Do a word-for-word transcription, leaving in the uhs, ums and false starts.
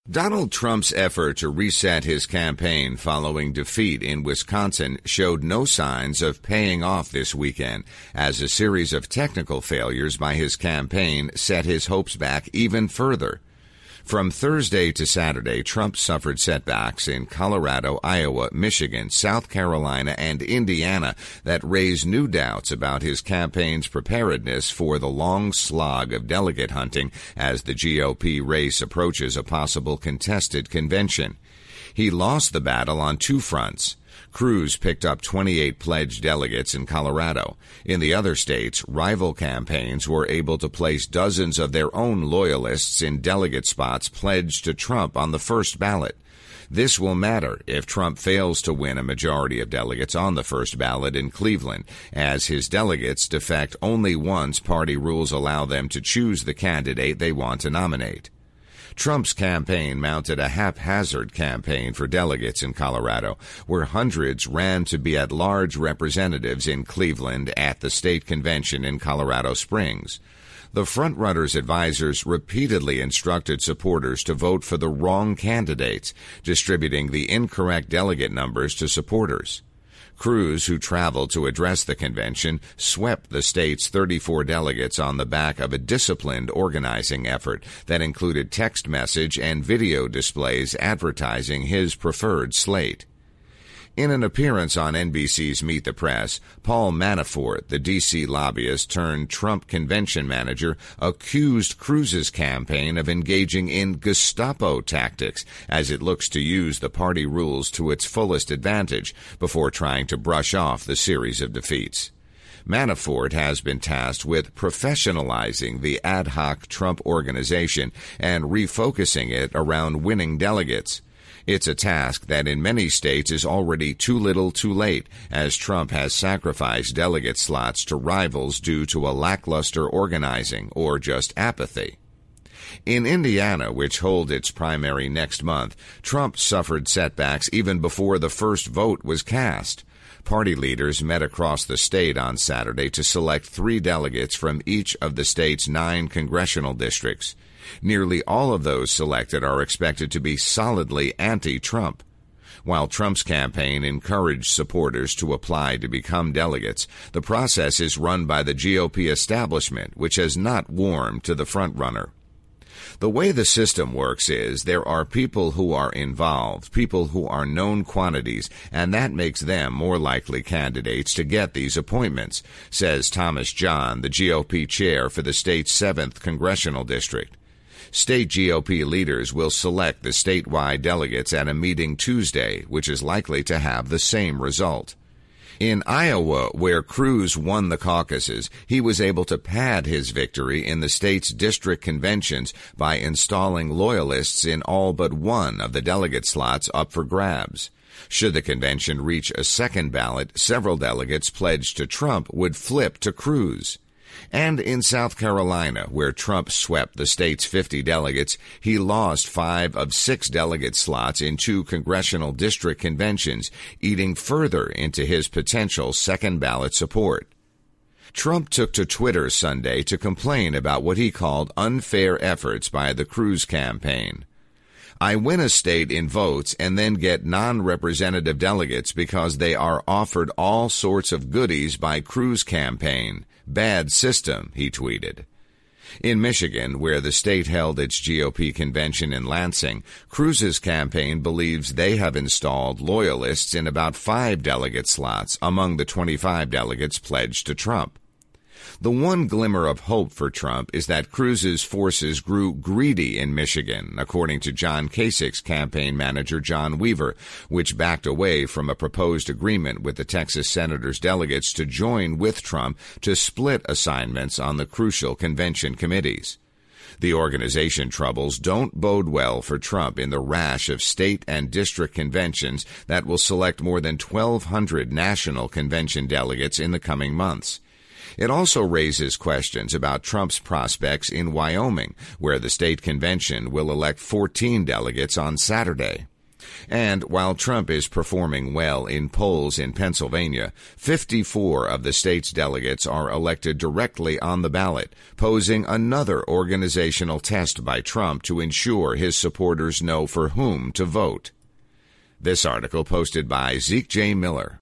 Donald Trump's effort to reset his campaign following defeat in Wisconsin showed no signs of paying off this weekend, as a series of technical failures by his campaign set his hopes back even further. From Thursday to Saturday, Trump suffered setbacks in Colorado, Iowa, Michigan, South Carolina, and Indiana that raise new doubts about his campaign's preparedness for the long slog of delegate hunting as the G O P race approaches a possible contested convention. He lost the battle on two fronts. Cruz picked up twenty-eight pledged delegates in Colorado. In the other states, rival campaigns were able to place dozens of their own loyalists in delegate spots pledged to Trump on the first ballot. This will matter if Trump fails to win a majority of delegates on the first ballot in Cleveland, as his delegates defect only once party rules allow them to choose the candidate they want to nominate. Trump's campaign mounted a haphazard campaign for delegates in Colorado, where hundreds ran to be at-large representatives in Cleveland at the state convention in Colorado Springs. The frontrunner's advisors repeatedly instructed supporters to vote for the wrong candidates, distributing the incorrect delegate numbers to supporters. Cruz, who traveled to address the convention, swept the state's thirty-four delegates on the back of a disciplined organizing effort that included text message and video displays advertising his preferred slate. In an appearance on N B C's Meet the Press, Paul Manafort, the D C lobbyist turned Trump convention manager, accused Cruz's campaign of engaging in Gestapo tactics as it looks to use the party rules to its fullest advantage before trying to brush off the series of defeats. Manafort has been tasked with professionalizing the ad hoc Trump organization and refocusing it around winning delegates. It's a task that in many states is already too little too late, as Trump has sacrificed delegate slots to rivals due to a lackluster organizing or just apathy. In Indiana, which holds its primary next month, Trump suffered setbacks even before the first vote was cast. Party leaders met across the state on Saturday to select three delegates from each of the state's nine congressional districts. Nearly all of those selected are expected to be solidly anti-Trump. While Trump's campaign encouraged supporters to apply to become delegates, the process is run by the G O P establishment, which has not warmed to the frontrunner. The way the system works is there are people who are involved, people who are known quantities, and that makes them more likely candidates to get these appointments, says Thomas John, the G O P chair for the state's seventh congressional district. State G O P leaders will select the statewide delegates at a meeting Tuesday, which is likely to have the same result. In Iowa, where Cruz won the caucuses, he was able to pad his victory in the state's district conventions by installing loyalists in all but one of the delegate slots up for grabs. Should the convention reach a second ballot, several delegates pledged to Trump would flip to Cruz. And in South Carolina, where Trump swept the state's fifty delegates, he lost five of six delegate slots in two congressional district conventions, eating further into his potential second ballot support. Trump took to Twitter Sunday to complain about what he called unfair efforts by the Cruz campaign. I win a state in votes and then get non-representative delegates because they are offered all sorts of goodies by Cruz campaign. Bad system, he tweeted. In Michigan, where the state held its G O P convention in Lansing, Cruz's campaign believes they have installed loyalists in about five delegate slots among the twenty-five delegates pledged to Trump. The one glimmer of hope for Trump is that Cruz's forces grew greedy in Michigan, according to John Kasich's campaign manager John Weaver, which backed away from a proposed agreement with the Texas senators' delegates to join with Trump to split assignments on the crucial convention committees. The organization troubles don't bode well for Trump in the rash of state and district conventions that will select more than twelve hundred national convention delegates in the coming months. It also raises questions about Trump's prospects in Wyoming, where the state convention will elect fourteen delegates on Saturday. And while Trump is performing well in polls in Pennsylvania, fifty-four of the state's delegates are elected directly on the ballot, posing another organizational test by Trump to ensure his supporters know for whom to vote. This article posted by Zeke J. Miller.